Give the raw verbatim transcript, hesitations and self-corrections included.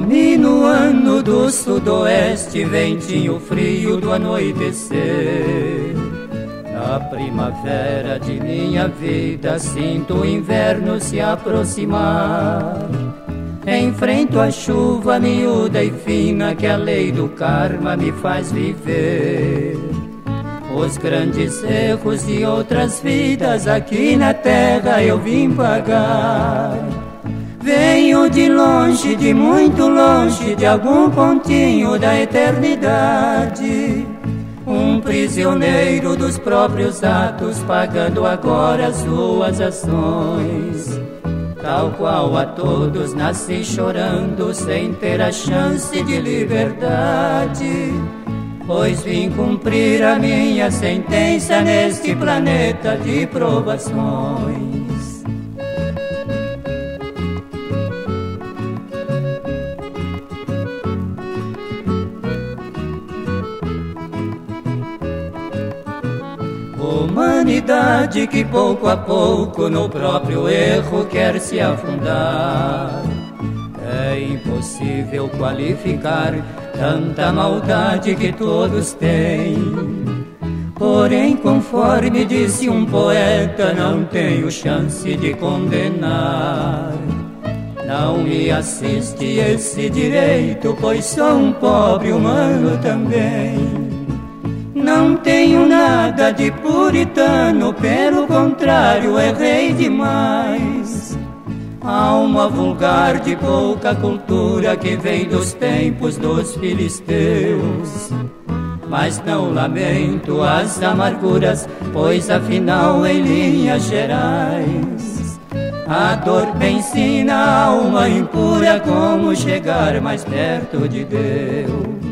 minuano do sudoeste, ventinho frio do anoitecer. Na primavera de minha vida sinto o inverno se aproximar. Enfrento a chuva miúda e fina que a lei do karma me faz viver. Os grandes erros de outras vidas aqui na terra eu vim pagar. Venho de longe, de muito longe, de algum pontinho da eternidade. Um prisioneiro dos próprios atos, pagando agora as suas ações. Tal qual a todos nasci chorando, sem ter a chance de liberdade. Pois vim cumprir a minha sentença neste planeta de provações. Humanidade que pouco a pouco no próprio erro quer se afundar. É impossível qualificar tanta maldade que todos têm. Porém, conforme disse um poeta, não tenho chance de condenar. Não me assiste esse direito, pois sou um pobre humano também. Não tenho nada de puritano, pelo contrário, errei demais. Alma vulgar de pouca cultura que vem dos tempos dos filisteus. Mas não lamento as amarguras, pois afinal, em linhas gerais, a dor me ensina a alma impura como chegar mais perto de Deus.